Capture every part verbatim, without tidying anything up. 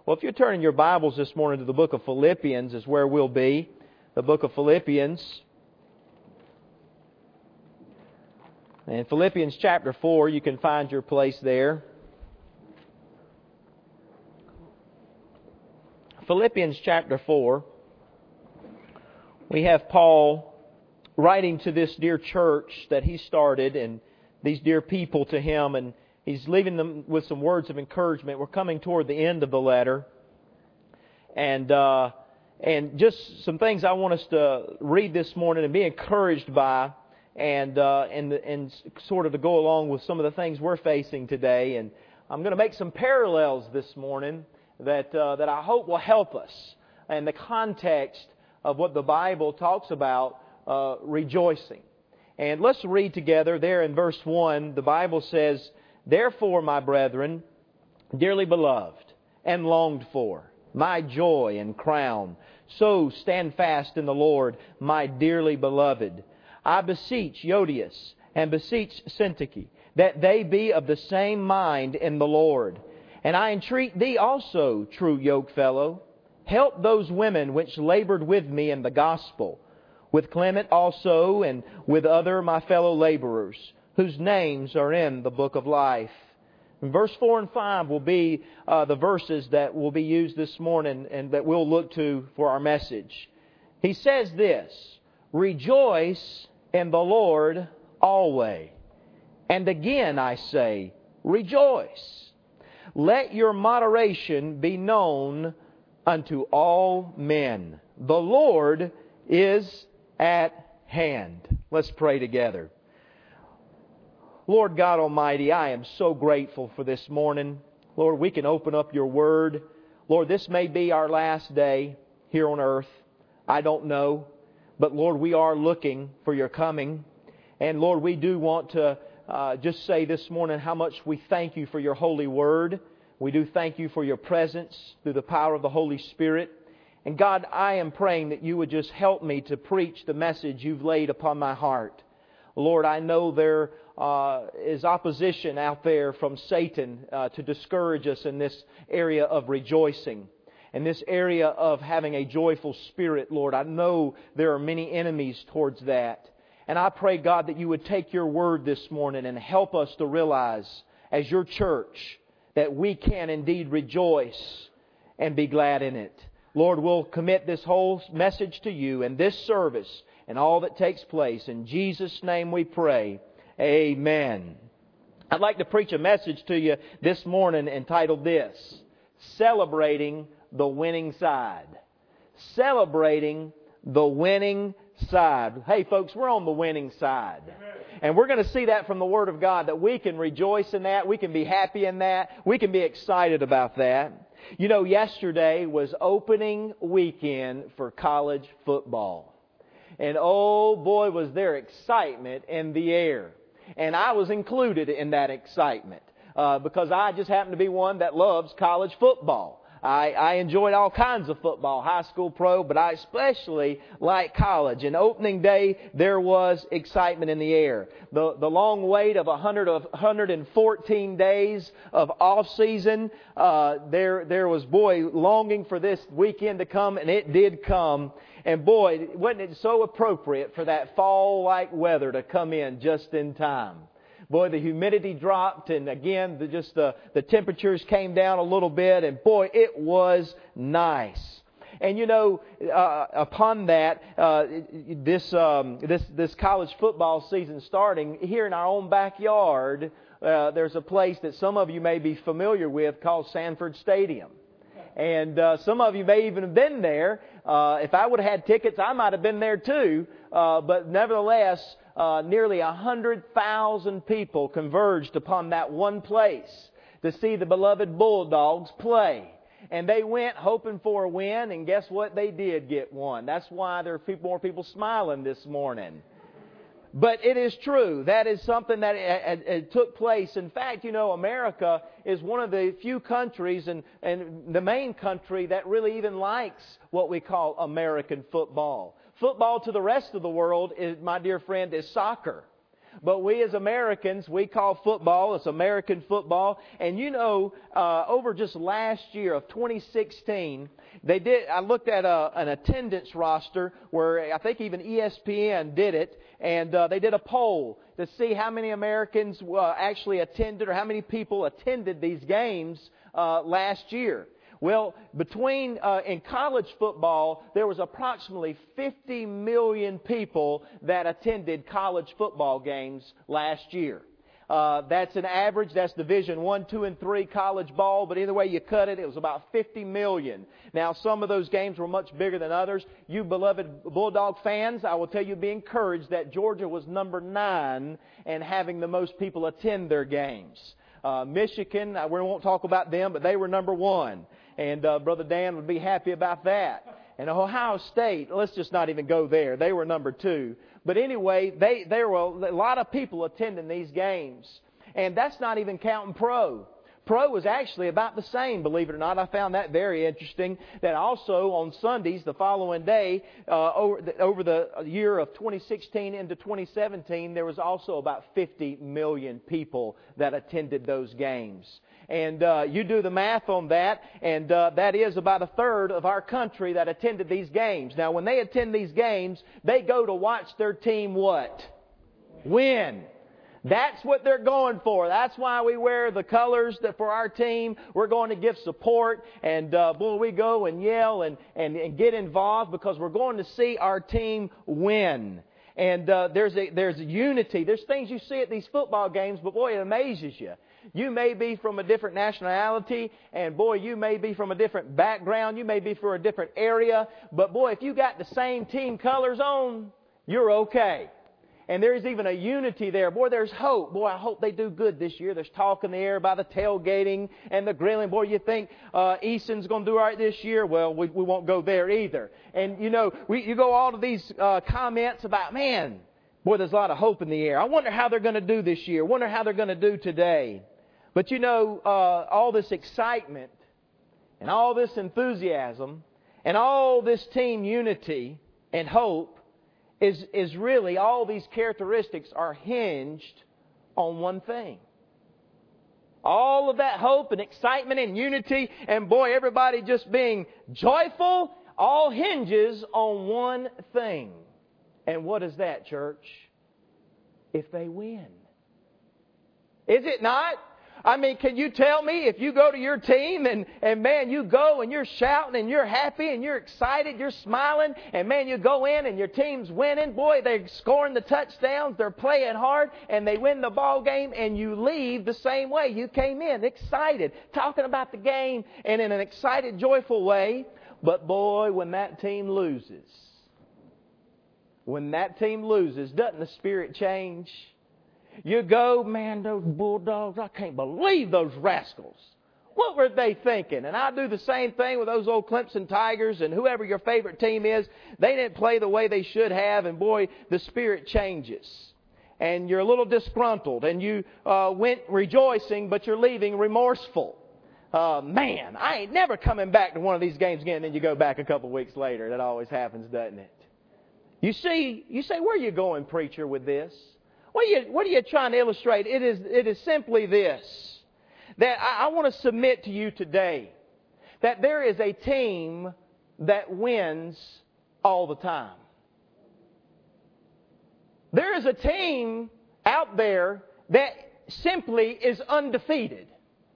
Well, if you're turning your Bibles this morning to the book of Philippians is where we'll be. The book of Philippians. And Philippians chapter four, you can find your place there. Philippians chapter four. We have Paul writing to this dear church that he started and these dear people to him, and he's leaving them with some words of encouragement. We're coming toward the end of the letter. And uh, and just some things I want us to read this morning and be encouraged by, and uh, and and sort of to go along with some of the things we're facing today. And I'm going to make some parallels this morning that uh, that I hope will help us in the context of what the Bible talks about uh, rejoicing. And let's read together there in verse one. The Bible says, "Therefore, my brethren, dearly beloved and longed for, my joy and crown, so stand fast in the Lord, my dearly beloved. I beseech Euodias and beseech Syntyche, that they be of the same mind in the Lord. And I entreat thee also, true yokefellow, help those women which labored with me in the gospel, with Clement also, and with other my fellow laborers, whose names are in the book of life." And verse four and five will be uh, the verses that will be used this morning and that we'll look to for our message. He says this, "Rejoice in the Lord always. And again I say, rejoice. Let your moderation be known unto all men. The Lord is at hand." Let's pray together. Lord God Almighty, I am so grateful for this morning. Lord, we can open up your Word. Lord, this may be our last day here on earth. I don't know. But Lord, we are looking for your coming. And Lord, we do want to uh, just say this morning how much we thank you for your holy Word. We do thank you for your presence through the power of the Holy Spirit. And God, I am praying that you would just help me to preach the message you've laid upon my heart. Lord, I know there uh, is opposition out there from Satan uh, to discourage us in this area of rejoicing, in this area of having a joyful spirit, Lord. I know there are many enemies towards that. And I pray, God, that you would take your word this morning and help us to realize, as your church, that we can indeed rejoice and be glad in it. Lord, we'll commit this whole message to you and this service and all that takes place. In Jesus' name we pray. Amen. I'd like to preach a message to you this morning entitled this, Celebrating the Winning Side. Celebrating the winning side. Hey folks, we're on the winning side. And we're going to see that from the Word of God, that we can rejoice in that, we can be happy in that, we can be excited about that. You know, yesterday was opening weekend for college football. And oh boy, was there excitement in the air. And I was included in that excitement uh, because I just happen to be one that loves college football. I, I enjoyed all kinds of football, high school, pro, but I especially like college. And opening day, there was excitement in the air. The the long wait of one hundred, one hundred fourteen days of off season, uh, there there was boy longing for this weekend to come, and it did come. And boy, wasn't it so appropriate for that fall-like weather to come in just in time. Boy, the humidity dropped, and again, the, just the, the temperatures came down a little bit, and boy, it was nice. And you know, uh, upon that, uh, this um, this this college football season starting here in our own backyard, uh, there's a place that some of you may be familiar with called Sanford Stadium. And uh, some of you may even have been there. Uh, if I would have had tickets, I might have been there too. Uh, but nevertheless, uh, nearly one hundred thousand people converged upon that one place to see the beloved Bulldogs play. And they went hoping for a win, and guess what? They did get one. That's why there are more people smiling this morning. But it is true. That is something that it, it, it took place. In fact, you know, America is one of the few countries and, and the main country that really even likes what we call American football. Football to the rest of the world, is, my dear friend, is soccer. But we as Americans, we call football, it's American football. And you know, uh, over just last year of twenty sixteen, they did. I looked at a, an attendance roster where I think even E S P N did it, and uh, they did a poll to see how many Americans uh, actually attended, or how many people attended these games uh, last year. Well, between uh, in college football, there was approximately fifty million people that attended college football games last year. Uh, that's an average. That's Division One, Two, and Three college ball. But either way you cut it, it was about fifty million. Now, some of those games were much bigger than others. You beloved Bulldog fans, I will tell you, be encouraged that Georgia was number nine and having the most people attend their games. Uh, Michigan, we won't talk about them, but they were number one. And uh, Brother Dan would be happy about that. And Ohio State, let's just not even go there. They were number two. But anyway, they there were a lot of people attending these games. And that's not even counting pro. Pro was actually about the same, believe it or not. I found that very interesting. That also on Sundays, the following day, uh, over, the, over the year of twenty sixteen into twenty seventeen, there was also about fifty million people that attended those games. And uh, you do the math on that, and uh, that is about a third of our country that attended these games. Now, when they attend these games, they go to watch their team what? Win. That's what they're going for. That's why we wear the colors that for our team. We're going to give support, and uh, boy, we go and yell and, and, and get involved because we're going to see our team win. And uh, there's a, there's unity. There's things you see at these football games, but boy, it amazes you. You may be from a different nationality, and boy, you may be from a different background. You may be from a different area, but boy, if you got the same team colors on, you're okay. And there's even a unity there. Boy, there's hope. Boy, I hope they do good this year. There's talk in the air by the tailgating and the grilling. Boy, you think uh, Easton's going to do all right this year? Well, we, we won't go there either. And, you know, we, you go all to these uh, comments about, man, boy, there's a lot of hope in the air. I wonder how they're going to do this year. I wonder how they're going to do today. But, you know, uh, all this excitement and all this enthusiasm and all this team unity and hope is, is really, all these characteristics are hinged on one thing. All of that hope and excitement and unity and, boy, everybody just being joyful, all hinges on one thing. And what is that, church? If they win. Is it not? I mean, can you tell me if you go to your team and, and man, you go and you're shouting and you're happy and you're excited, you're smiling, and man, you go in and your team's winning. Boy, they're scoring the touchdowns, they're playing hard, and they win the ball game, and you leave the same way you came in, excited, talking about the game and in an excited, joyful way. But boy, when that team loses, when that team loses, doesn't the spirit change? You go, man, those Bulldogs, I can't believe those rascals. What were they thinking? And I do the same thing with those old Clemson Tigers and whoever your favorite team is. They didn't play the way they should have, and boy, the spirit changes. And you're a little disgruntled, and you uh, went rejoicing, but you're leaving remorseful. Uh, man, I ain't never coming back to one of these games again. And then you go back a couple weeks later. That always happens, doesn't it? You see, you say, where are you going, preacher, with this? What are you, what are you trying to illustrate? It is, it is simply this, that I, I want to submit to you today that there is a team that wins all the time. There is a team out there that simply is undefeated.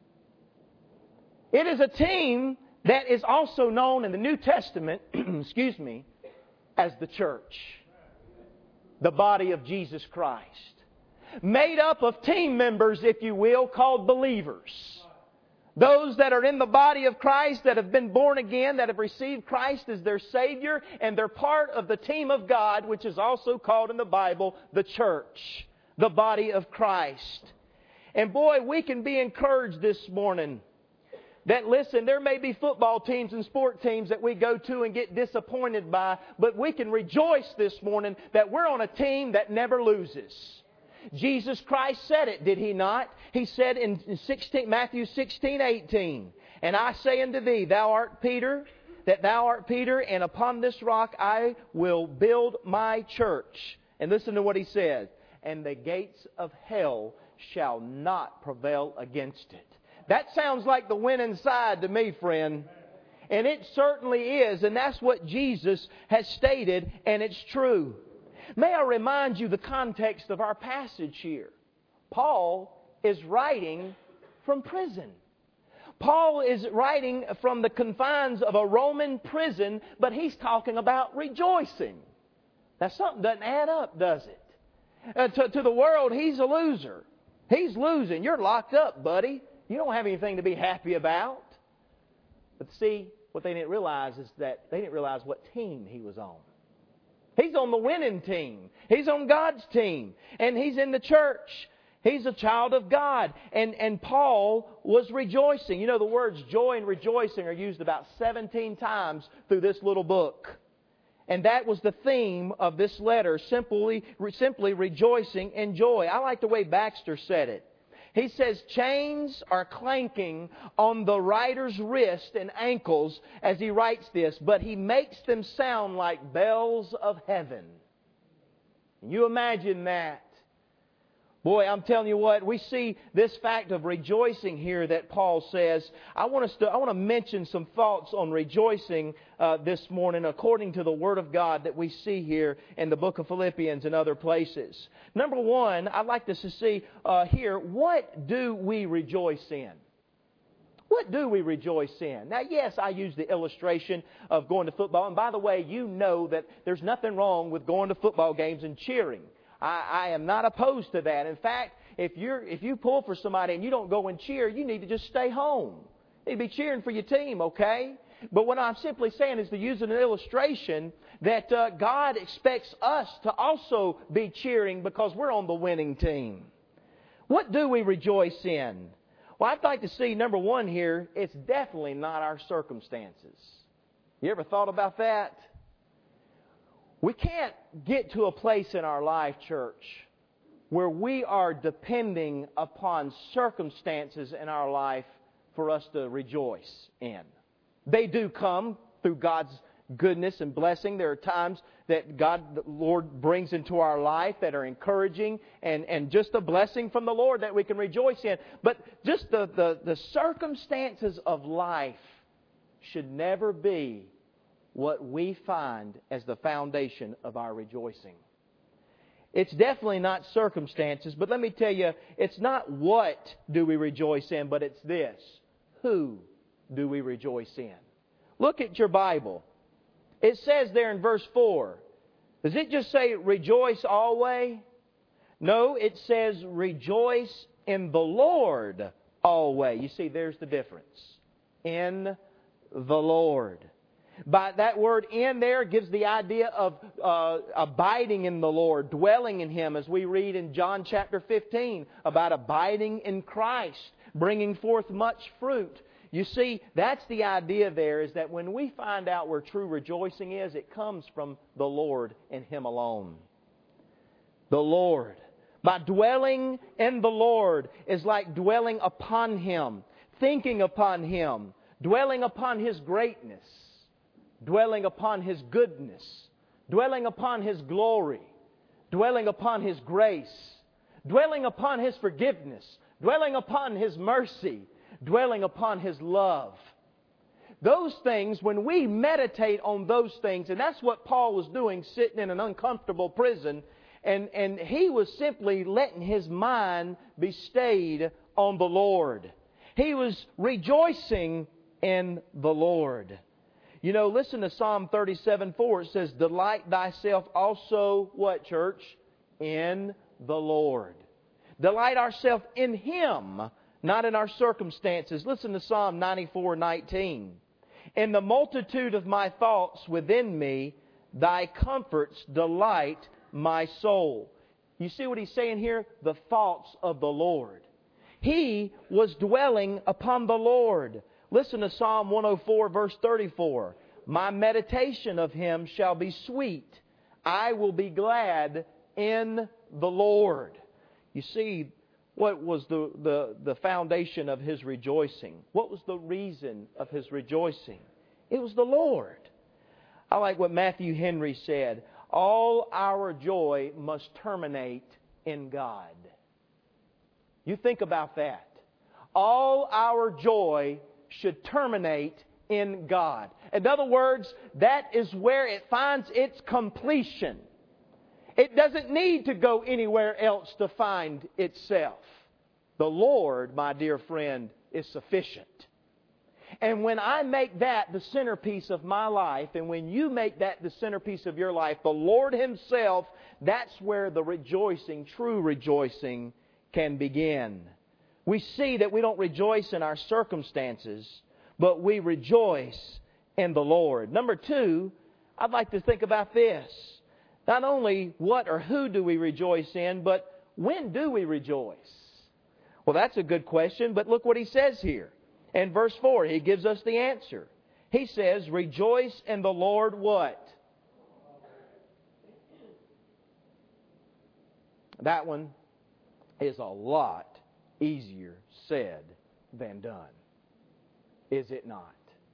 It is a team that is also known in the New Testament, excuse me, as the church. The body of Jesus Christ. Made up of team members, if you will, called believers. Those that are in the body of Christ, that have been born again, that have received Christ as their Savior, and they're part of the team of God, which is also called in the Bible the church. The body of Christ. And boy, we can be encouraged this morning that, listen, there may be football teams and sport teams that we go to and get disappointed by, but we can rejoice this morning that we're on a team that never loses. Jesus Christ said it, did He not? He said in sixteen, Matthew sixteen eighteen, "And I say unto thee, thou art Peter, that thou art Peter, and upon this rock I will build my church." And listen to what He said. and the gates of hell shall not prevail against it. That sounds like the winning side to me, friend. And it certainly is, and that's what Jesus has stated, and it's true. May I remind you the context of our passage here. Paul is writing from prison. Paul is writing from the confines of a Roman prison, but he's talking about rejoicing. Now, something doesn't add up, does it? Uh, to, to the world, he's a loser. He's losing. You're locked up, buddy. You don't have anything to be happy about. But see, what they didn't realize is that they didn't realize what team he was on. He's on the winning team. He's on God's team. And he's in the church. He's a child of God. And, and Paul was rejoicing. You know, the words joy and rejoicing are used about seventeen times through this little book. And that was the theme of this letter, simply, simply rejoicing in joy. I like the way Baxter said it. He says, chains are clanking on the writer's wrist and ankles as he writes this, but he makes them sound like bells of heaven. Can you imagine that? Boy, I'm telling you what, we see this fact of rejoicing here that Paul says. I want us to, I want to mention some thoughts on rejoicing uh, this morning according to the Word of God that we see here in the book of Philippians and other places. Number one, I'd like us to see uh, here, what do we rejoice in? What do we rejoice in? Now, yes, I use the illustration of going to football. And by the way, you know that there's nothing wrong with going to football games and cheering. I, I am not opposed to that. In fact, if you're if you pull for somebody and you don't go and cheer, you need to just stay home. You need to be cheering for your team, okay? But what I'm simply saying is to use an illustration that uh, God expects us to also be cheering because we're on the winning team. What do we rejoice in? Well, I'd like to see, number one here, it's definitely not our circumstances. You ever thought about that? We can't get to a place in our life, church, where we are depending upon circumstances in our life for us to rejoice in. They do come through God's goodness and blessing. There are times that God, the Lord, brings into our life that are encouraging and, and just a blessing from the Lord that we can rejoice in. But just the, the, the circumstances of life should never be what we find as the foundation of our rejoicing. It's definitely not circumstances, but let me tell you, it's not what do we rejoice in, but it's this. Who do we rejoice in? Look at your Bible. It says there in verse four, does it just say rejoice always? No, it says rejoice in the Lord always. You see, there's the difference. In the Lord. By that word in there gives the idea of uh, abiding in the Lord, dwelling in Him, as we read in John chapter fifteen about abiding in Christ, bringing forth much fruit. You see, that's the idea there, is that when we find out where true rejoicing is, it comes from the Lord and Him alone. The Lord. By dwelling in the Lord is like dwelling upon Him, thinking upon Him, dwelling upon His greatness, dwelling upon His goodness, dwelling upon His glory, dwelling upon His grace, dwelling upon His forgiveness, dwelling upon His mercy, dwelling upon His love. Those things, when we meditate on those things, and that's what Paul was doing sitting in an uncomfortable prison, and, and he was simply letting his mind be stayed on the Lord. He was rejoicing in the Lord. You know, listen to Psalm thirty-seven four. It says, delight thyself also, what, church? In the Lord. Delight ourselves in Him, not in our circumstances. Listen to Psalm ninety-four nineteen. In the multitude of my thoughts within me, thy comforts delight my soul. You see what he's saying here? The thoughts of the Lord. He was dwelling upon the Lord. Listen to Psalm one oh four verse thirty-four. My meditation of Him shall be sweet. I will be glad in the Lord. You see, what was the, the, the foundation of his rejoicing? What was the reason of his rejoicing? It was the Lord. I like what Matthew Henry said. All our joy must terminate in God. You think about that. All our joy should terminate in God. In other words, that is where it finds its completion. It doesn't need to go anywhere else to find itself. The Lord, my dear friend, is sufficient. And when I make that the centerpiece of my life, and when you make that the centerpiece of your life, the Lord Himself, that's where the rejoicing, true rejoicing, can begin. We see that we don't rejoice in our circumstances, but we rejoice in the Lord. Number two, I'd like to think about this. Not only what or who do we rejoice in, but when do we rejoice? Well, that's a good question, but look what he says here. In verse four, he gives us the answer. He says, rejoice in the Lord what? That one is a lot easier said than done. Is it not?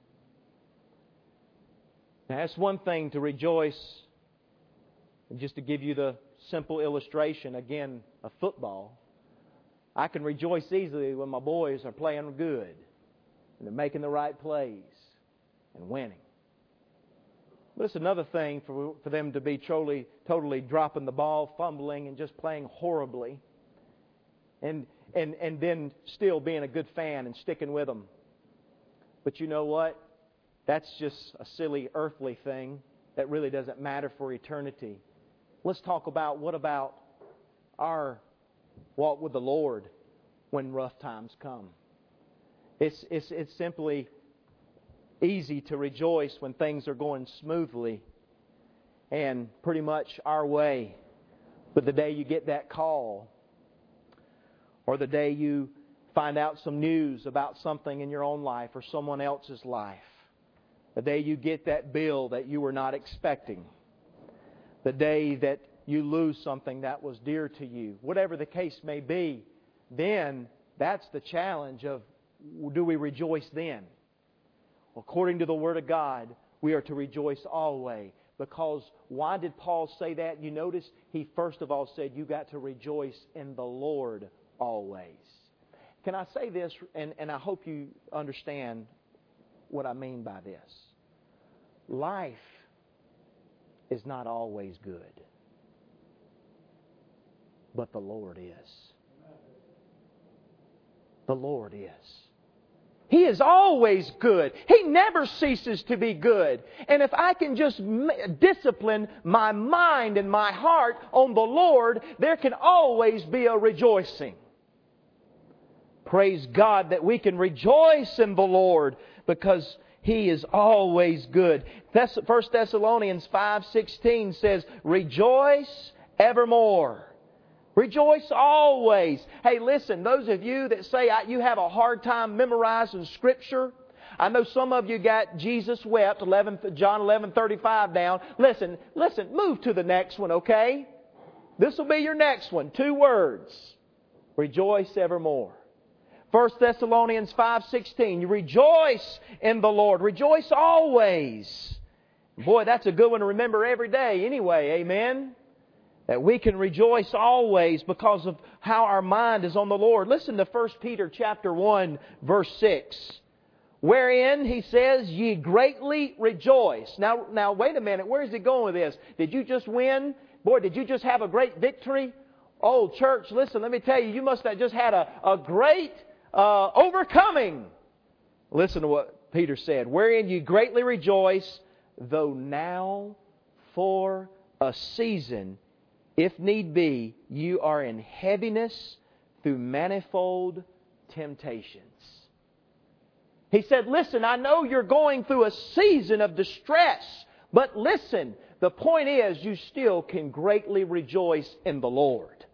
Now, it's one thing to rejoice. And just to give you the simple illustration, again, of football, I can rejoice easily when my boys are playing good and they're making the right plays and winning. But it's another thing for, for them to be totally, totally dropping the ball, fumbling, and just playing horribly. And, and, and then still being a good fan and sticking with them. But you know what? That's just a silly earthly thing that really doesn't matter for eternity. Let's talk about what about our walk with the Lord when rough times come. It's, it's, it's simply easy to rejoice when things are going smoothly and pretty much our way. But the day you get that call, or the day you find out some news about something in your own life or someone else's life, the day you get that bill that you were not expecting, the day that you lose something that was dear to you, whatever the case may be, then that's the challenge of, do we rejoice then? According to the Word of God, we are to rejoice always. Because why did Paul say that? You notice he first of all said you got to rejoice in the Lord always. Can I say this, and, and I hope you understand what I mean by this. Life is not always good, but the Lord is. The Lord is. He is always good. He never ceases to be good. And if I can just discipline my mind and my heart on the Lord, there can always be a rejoicing. Praise God that we can rejoice in the Lord because He is always good. First Thessalonians five sixteen says, rejoice evermore. Rejoice always. Hey, listen, those of you that say you have a hard time memorizing Scripture, I know some of you got Jesus wept, John eleven thirty-five down. Listen, listen, move to the next one, okay? This will be your next one. Two words. Rejoice evermore. First Thessalonians five sixteen, you rejoice in the Lord. Rejoice always. Boy, that's a good one to remember every day anyway, amen? That we can rejoice always because of how our mind is on the Lord. Listen to First Peter chapter one, verse six. Wherein, he says, ye greatly rejoice. Now, now wait a minute. Where is he going with this? Did you just win? Boy, did you just have a great victory? Oh, church, listen, let me tell you, you must have just had a, a great uh, overcoming. Listen to what Peter said. Wherein ye greatly rejoice, though now for a season, if need be, you are in heaviness through manifold temptations. He said, listen, I know you're going through a season of distress, but listen, the point is you still can greatly rejoice in the Lord.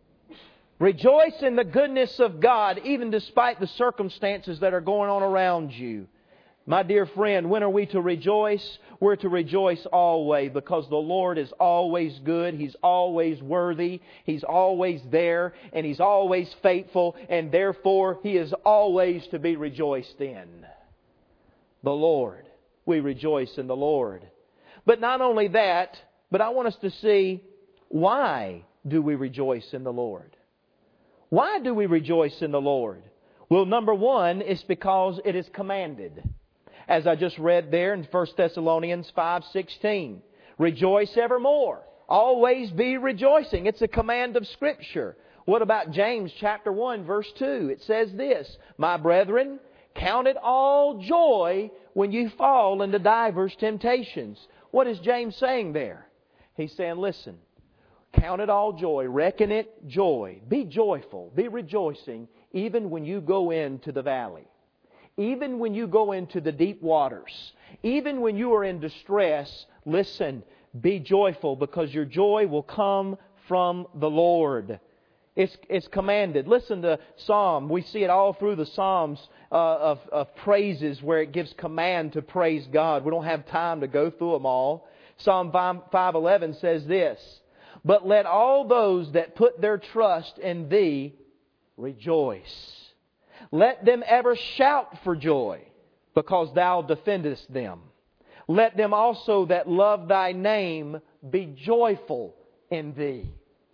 Rejoice in the goodness of God, even despite the circumstances that are going on around you. My dear friend, when are we to rejoice? We're to rejoice always because the Lord is always good. He's always worthy. He's always there. And He's always faithful. And therefore, He is always to be rejoiced in. The Lord. We rejoice in the Lord. But not only that, but I want us to see why do we rejoice in the Lord? Why do we rejoice in the Lord? Well, number one, it's because it is commanded. As I just read there in First Thessalonians five sixteen. Rejoice evermore. Always be rejoicing. It's a command of Scripture. What about James chapter one verse two? It says this, My brethren, count it all joy when you fall into divers temptations. What is James saying there? He's saying, listen, count it all joy, reckon it joy. Be joyful, be rejoicing, even when you go into the valley. Even when you go into the deep waters. Even when you are in distress, listen, be joyful because your joy will come from the Lord. It's, it's commanded. Listen to Psalm. We see it all through the Psalms uh, of, of praises where it gives command to praise God. We don't have time to go through them all. Psalm five eleven says this, But let all those that put their trust in Thee rejoice. Let them ever shout for joy, because Thou defendest them. Let them also that love Thy name be joyful in Thee.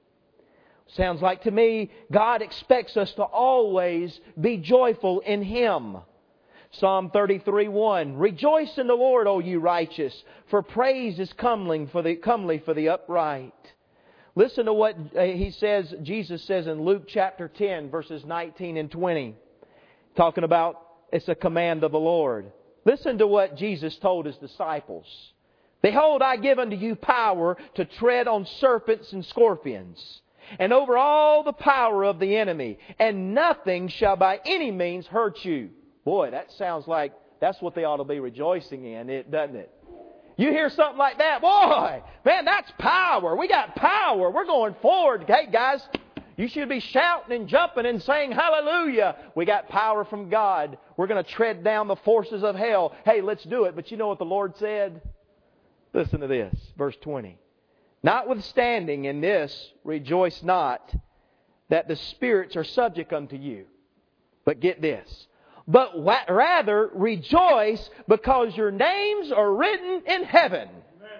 Sounds like to me, God expects us to always be joyful in Him. Psalm thirty-three one, Rejoice in the Lord, O you righteous, for praise is comely for the, comely for the upright. Listen to what He says, Jesus says in Luke chapter ten, verses nineteen and twenty. Talking about it's a command of the Lord. Listen to what Jesus told His disciples. Behold, I give unto you power to tread on serpents and scorpions, and over all the power of the enemy, and nothing shall by any means hurt you. Boy, that sounds like that's what they ought to be rejoicing in, it doesn't it? You hear something like that, boy, man, that's power. We got power. We're going forward. Hey, guys, you should be shouting and jumping and saying hallelujah. We got power from God. We're going to tread down the forces of hell. Hey, let's do it. But you know what the Lord said? Listen to this, verse twenty. Notwithstanding in this, rejoice not that the spirits are subject unto you. But get this. But rather rejoice because your names are written in heaven. Amen.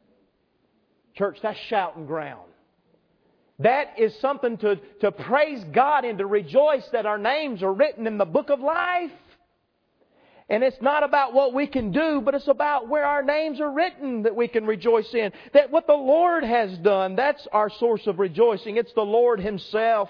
Church, that's shouting ground. That is something to, to praise God and to rejoice that our names are written in the book of life. And it's not about what we can do, but it's about where our names are written that we can rejoice in. That what the Lord has done, that's our source of rejoicing. It's the Lord Himself.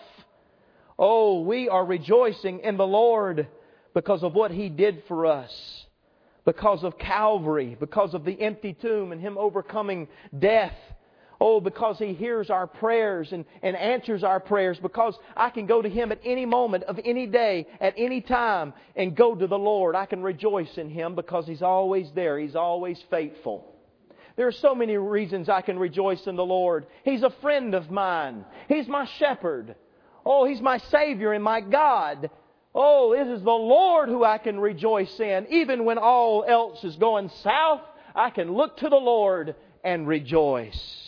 Oh, we are rejoicing in the Lord because of what He did for us. Because of Calvary. Because of the empty tomb and Him overcoming death. Oh, because He hears our prayers and, and answers our prayers. Because I can go to Him at any moment of any day, at any time, and go to the Lord. I can rejoice in Him because He's always there. He's always faithful. There are so many reasons I can rejoice in the Lord. He's a friend of mine. He's my shepherd. Oh, He's my Savior and my God. Oh, it is the Lord who I can rejoice in. Even when all else is going south, I can look to the Lord and rejoice.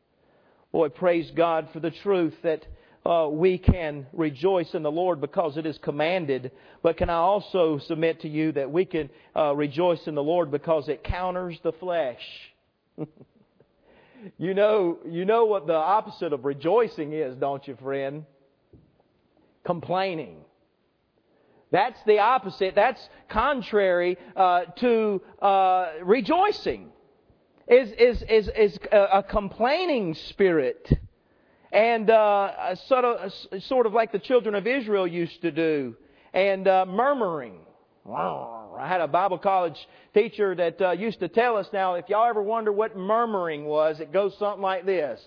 Boy, praise God for the truth that uh, we can rejoice in the Lord because it is commanded. But can I also submit to you that we can uh, rejoice in the Lord because it counters the flesh? you know, you know what the opposite of rejoicing is, don't you, friend? Complaining. That's the opposite. That's contrary uh, to uh, rejoicing. Is is is is a complaining spirit, and uh, sort of sort of like the children of Israel used to do, and uh, murmuring. I had a Bible college teacher that uh, used to tell us. Now, if y'all ever wonder what murmuring was, it goes something like this.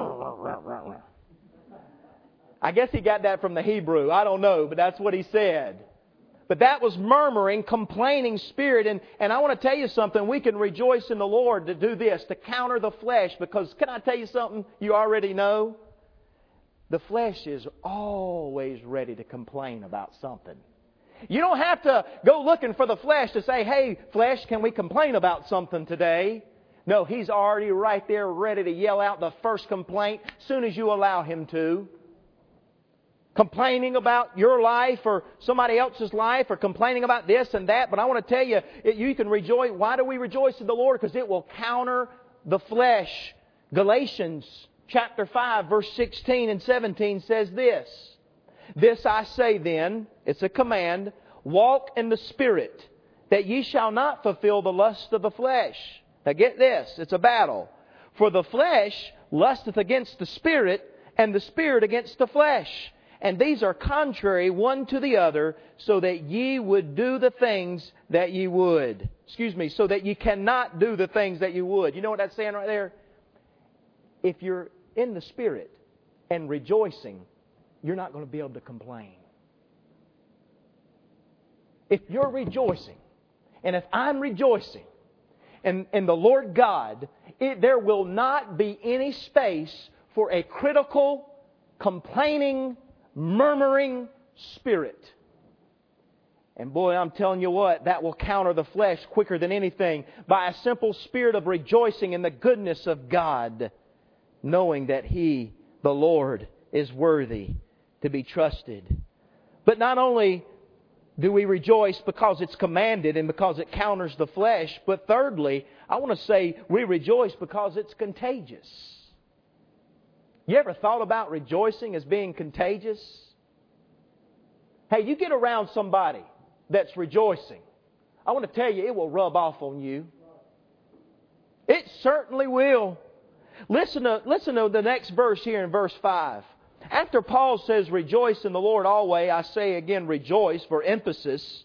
I guess he got that from the Hebrew. I don't know, but that's what he said. But that was murmuring, complaining spirit. And, and I want to tell you something. We can rejoice in the Lord to do this, to counter the flesh. Because can I tell you something you already know? The flesh is always ready to complain about something. You don't have to go looking for the flesh to say, hey, flesh, can we complain about something today? No, he's already right there ready to yell out the first complaint as soon as you allow him to. Complaining about your life or somebody else's life or complaining about this and that. But I want to tell you, you can rejoice. Why do we rejoice in the Lord? Because it will counter the flesh. Galatians chapter five, verse sixteen and seventeen says this. This I say then, it's a command, walk in the Spirit, that ye shall not fulfill the lust of the flesh. Now get this, it's a battle. For the flesh lusteth against the Spirit, and the Spirit against the flesh. And these are contrary one to the other, so that ye would do the things that ye would. Excuse me, so that ye cannot do the things that you would. You know what that's saying right there? If you're in the Spirit and rejoicing, you're not going to be able to complain. If you're rejoicing, and if I'm rejoicing in, in the Lord God, it, there will not be any space for a critical, complaining, murmuring spirit. And boy, I'm telling you what, that will counter the flesh quicker than anything by a simple spirit of rejoicing in the goodness of God, knowing that He, the Lord, is worthy to be trusted. But not only do we rejoice because it's commanded and because it counters the flesh, but thirdly, I want to say we rejoice because it's contagious. You ever thought about rejoicing as being contagious? Hey, you get around somebody that's rejoicing, I want to tell you, it will rub off on you. It certainly will. Listen to, listen to the next verse here in verse five. After Paul says, rejoice in the Lord always, I say again, rejoice for emphasis.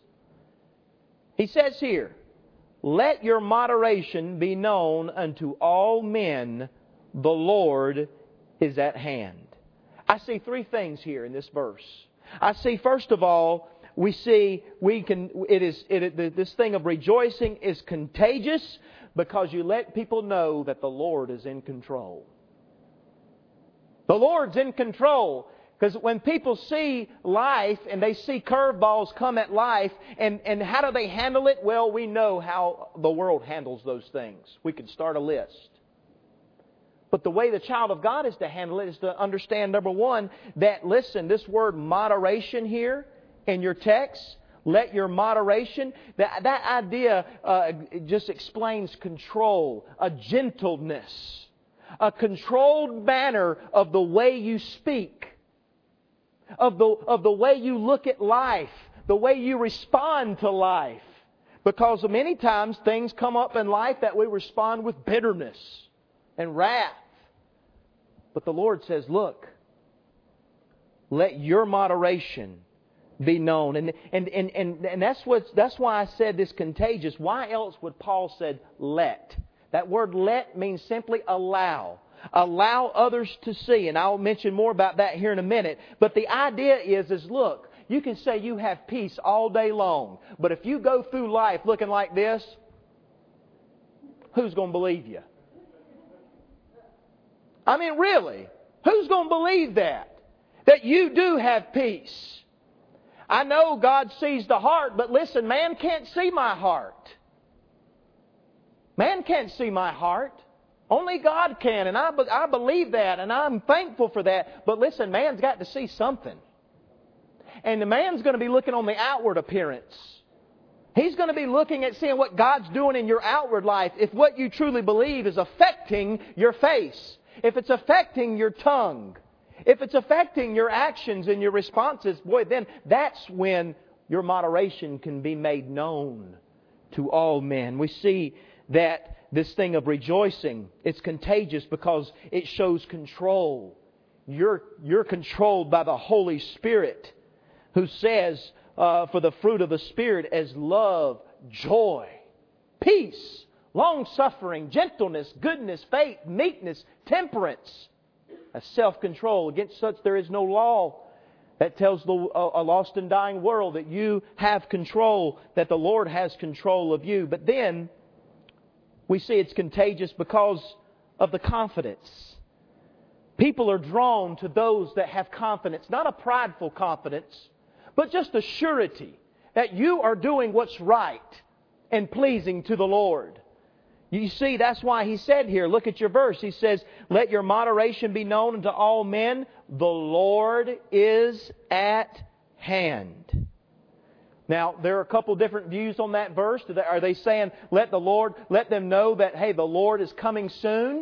He says here, let your moderation be known unto all men, the Lord is at hand. I see three things here in this verse. I see, first of all, we see we can. It is it, this thing of rejoicing is contagious because you let people know that the Lord is in control. The Lord's in control. Because when people see life and they see curveballs come at life, and, and how do they handle it? Well, we know how the world handles those things. We can start a list. But the way the child of God is to handle it is to understand, number one, that, listen, this word moderation here in your text, let your moderation, that, that idea uh, just explains control, a gentleness, a controlled manner of the way you speak, of the, of the way you look at life, the way you respond to life. Because many times things come up in life that we respond with bitterness and wrath. But the Lord says, look, let your moderation be known. And, and, and, and, and that's, what, that's why I said this contagious. Why else would Paul said let? That word let means simply allow. Allow others to see. And I'll mention more about that here in a minute. But the idea is, is look, you can say you have peace all day long. But if you go through life looking like this, who's going to believe you? I mean, really, who's going to believe that? That you do have peace. I know God sees the heart, but listen, man can't see my heart. Man can't see my heart. Only God can, and I, I believe that, and I'm thankful for that. But listen, man's got to see something. And the man's going to be looking on the outward appearance. He's going to be looking at seeing what God's doing in your outward life. If what you truly believe is affecting your face, if it's affecting your tongue, if it's affecting your actions and your responses, boy, then that's when your moderation can be made known to all men. We see that this thing of rejoicing, it's contagious because it shows control. You're, you're controlled by the Holy Spirit, who says uh, for the fruit of the Spirit as love, joy, peace, long-suffering, gentleness, goodness, faith, meekness, temperance, a self-control. Against such there is no law. That tells the, a lost and dying world that you have control, that the Lord has control of you. But then we see it's contagious because of the confidence. People are drawn to those that have confidence. Not a prideful confidence, but just a surety that you are doing what's right and pleasing to the Lord. You see, that's why he said here, look at your verse. He says, let your moderation be known unto all men. The Lord is at hand. Now, there are a couple different views on that verse. Are they saying, let the Lord, let them know that, hey, the Lord is coming soon?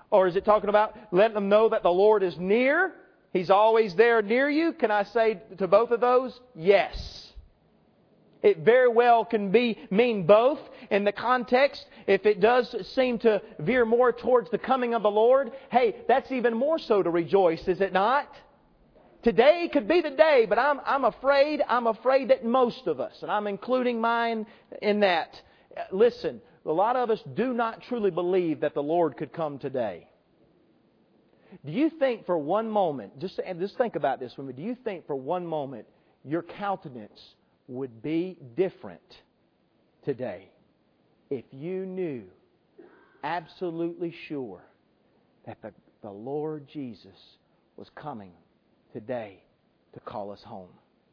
Or is it talking about letting them know that the Lord is near? He's always there near you? Can I say to both of those? Yes. It very well can be mean both. In the context, if it does seem to veer more towards the coming of the Lord, hey, that's even more so to rejoice, is it not? Today could be the day, but I'm, I'm afraid, I'm afraid that most of us, and I'm including mine in that, listen, a lot of us do not truly believe that the Lord could come today. Do you think for one moment, just, just think about this with me, do you think for one moment your countenance would be different today if you knew, absolutely sure, that the, the Lord Jesus was coming today to call us home?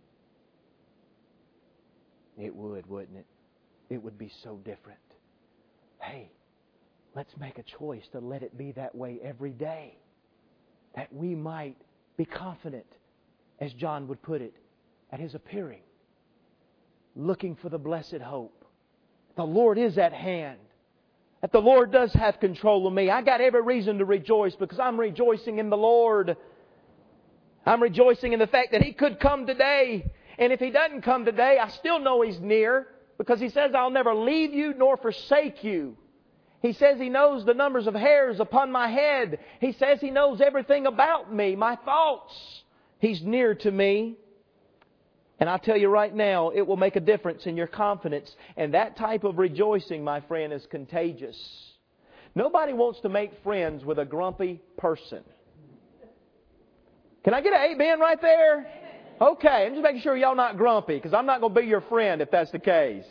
It would, wouldn't it? It would be so different. Hey, let's make a choice to let it be that way every day, that we might be confident, as John would put it, at His appearing, looking for the blessed hope. The Lord is at hand. That the Lord does have control of me. I got every reason to rejoice because I'm rejoicing in the Lord. I'm rejoicing in the fact that He could come today. And if He doesn't come today, I still know He's near because He says, I'll never leave you nor forsake you. He says He knows the numbers of hairs upon my head. He says He knows everything about me, my thoughts. He's near to me. And I tell you right now, it will make a difference in your confidence. And that type of rejoicing, my friend, is contagious. Nobody wants to make friends with a grumpy person. Can I get an amen right there? Okay, I'm just making sure y'all not grumpy, because I'm not going to be your friend if that's the case.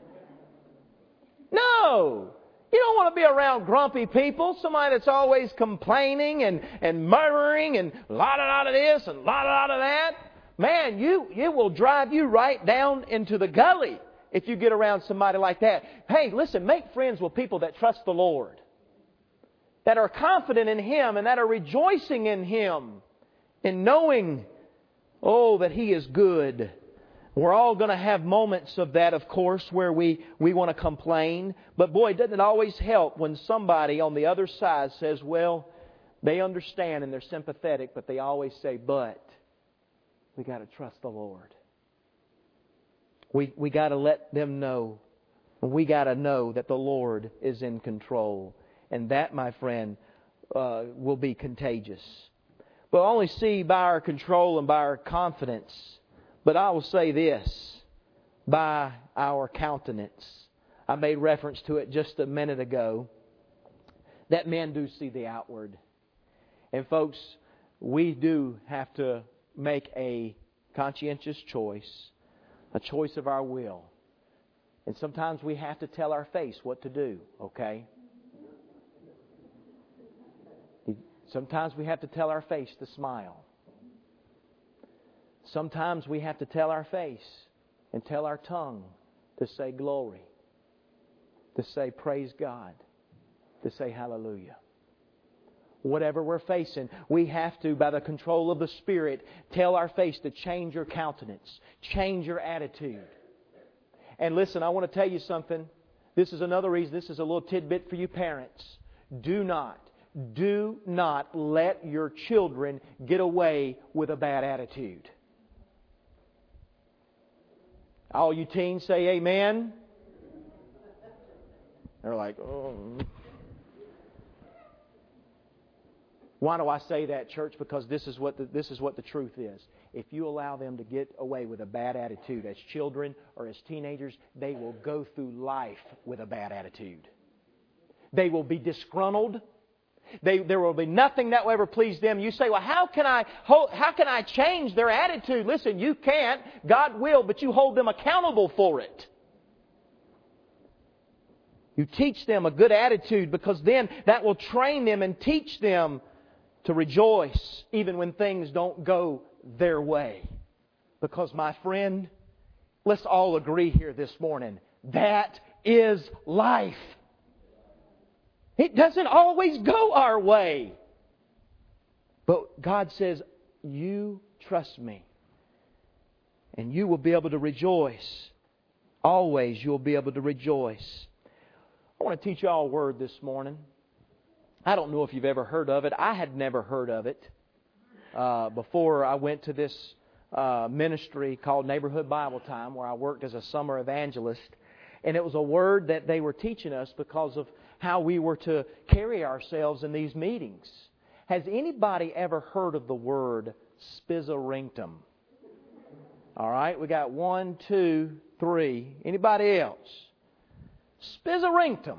No! You don't want to be around grumpy people, somebody that's always complaining and, and murmuring and la-da-da of this and la-da-da of that. Man, you it will drive you right down into the gully if you get around somebody like that. Hey, listen, make friends with people that trust the Lord, that are confident in Him and that are rejoicing in Him, in knowing, oh, that He is good. We're all going to have moments of that, of course, where we, we want to complain. But boy, doesn't it always help when somebody on the other side says, well, they understand and they're sympathetic, but they always say, but we got to trust the Lord. We we got to let them know. We got to know that the Lord is in control. And that, my friend, uh, will be contagious. We'll only see by our control and by our confidence. But I will say this, by our countenance. I made reference to it just a minute ago. That men do see the outward. And folks, we do have to make a conscientious choice, a choice of our will. And sometimes we have to tell our face what to do, okay? Sometimes we have to tell our face to smile. Sometimes we have to tell our face and tell our tongue to say glory, to say praise God, to say hallelujah. Whatever we're facing, we have to, by the control of the Spirit, tell our face to change your countenance, change your attitude. And listen, I want to tell you something. This is another reason, this is a little tidbit for you parents. Do not, do not let your children get away with a bad attitude. All you teens say amen. They're like, oh. Why do I say that, church? Because this is what the, this is what the truth is. If you allow them to get away with a bad attitude as children or as teenagers, they will go through life with a bad attitude. They will be disgruntled. They, there will be nothing that will ever please them. You say, well, how can I hold, how can I change their attitude? Listen, you can't. God will, but you hold them accountable for it. You teach them a good attitude, because then that will train them and teach them to rejoice even when things don't go their way. Because, my friend, let's all agree here this morning, that is life. It doesn't always go our way. But God says, you trust me, and you will be able to rejoice. Always you'll be able to rejoice. I want to teach you all a word this morning. I don't know if you've ever heard of it. I had never heard of it uh, before I went to this uh, ministry called Neighborhood Bible Time, where I worked as a summer evangelist. And it was a word that they were teaching us because of how we were to carry ourselves in these meetings. Has anybody ever heard of the word spizzerinctum? All right, we got one, two, three. Anybody else? Spizzerinctum.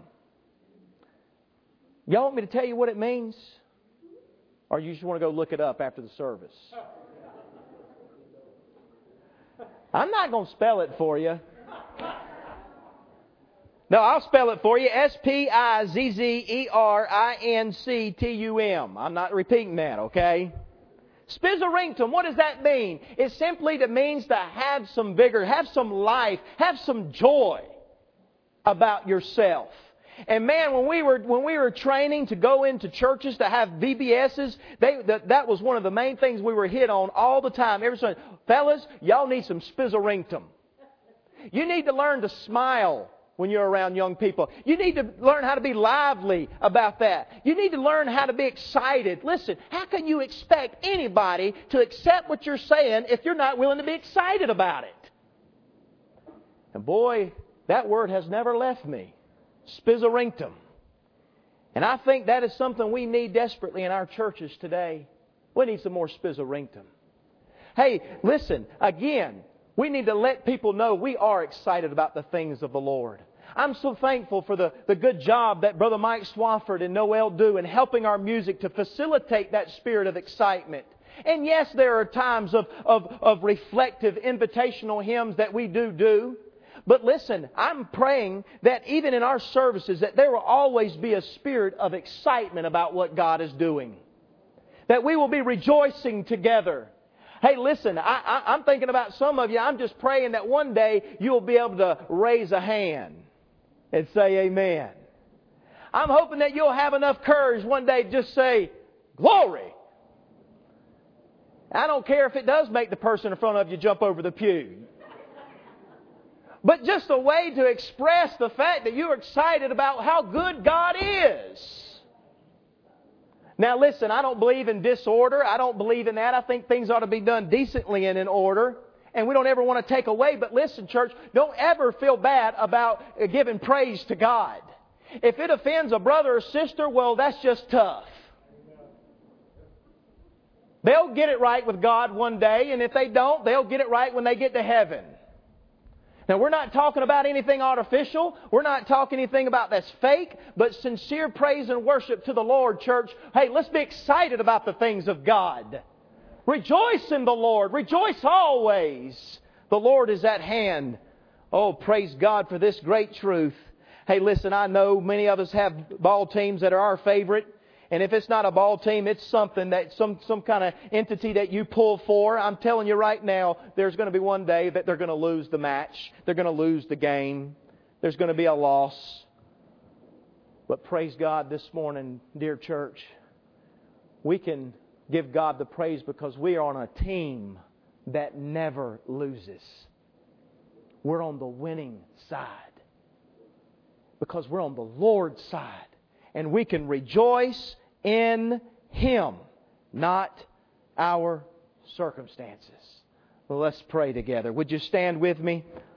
Y'all want me to tell you what it means? Or you just want to go look it up after the service? I'm not going to spell it for you. No, I'll spell it for you. S P I Z Z E R I N C T U M. I'm not repeating that, okay? Spizzerinctum, what does that mean? It simply means to have some vigor, have some life, have some joy about yourself. And man, when we were when we were training to go into churches to have V B S's, they, that, that was one of the main things we were hit on all the time. Every time, fellas, y'all need some spizzerinctum. You need to learn to smile when you're around young people. You need to learn how to be lively about that. You need to learn how to be excited. Listen, how can you expect anybody to accept what you're saying if you're not willing to be excited about it? And boy, that word has never left me. Spizzerinctum. And I think that is something we need desperately in our churches today. We need some more spizzerinctum. Hey, listen, again, we need to let people know we are excited about the things of the Lord. I'm so thankful for the, the good job that Brother Mike Swafford and Noel do in helping our music to facilitate that spirit of excitement. And yes, there are times of, of, of reflective, invitational hymns that we do do. But listen, I'm praying that even in our services that there will always be a spirit of excitement about what God is doing. That we will be rejoicing together. Hey, listen, I, I, I'm thinking about some of you. I'm just praying that one day you'll be able to raise a hand and say amen. I'm hoping that you'll have enough courage one day to just say, glory. I don't care if it does make the person in front of you jump over the pew. But just a way to express the fact that you're excited about how good God is. Now listen, I don't believe in disorder. I don't believe in that. I think things ought to be done decently and in order. And we don't ever want to take away. But listen, church, don't ever feel bad about giving praise to God. If it offends a brother or sister, well, that's just tough. They'll get it right with God one day. And if they don't, they'll get it right when they get to heaven. Now, we're not talking about anything artificial. We're not talking anything about that's fake, but sincere praise and worship to the Lord, church. Hey, let's be excited about the things of God. Rejoice in the Lord. Rejoice always. The Lord is at hand. Oh, praise God for this great truth. Hey, listen, I know many of us have ball teams that are our favorite. And if it's not a ball team, it's something that some, some kind of entity that you pull for. I'm telling you right now, there's going to be one day that they're going to lose the match. They're going to lose the game. There's going to be a loss. But praise God this morning, dear church, we can give God the praise because we are on a team that never loses. We're on the winning side because we're on the Lord's side. And we can rejoice in Him, not our circumstances. Well, let's pray together. Would you stand with me?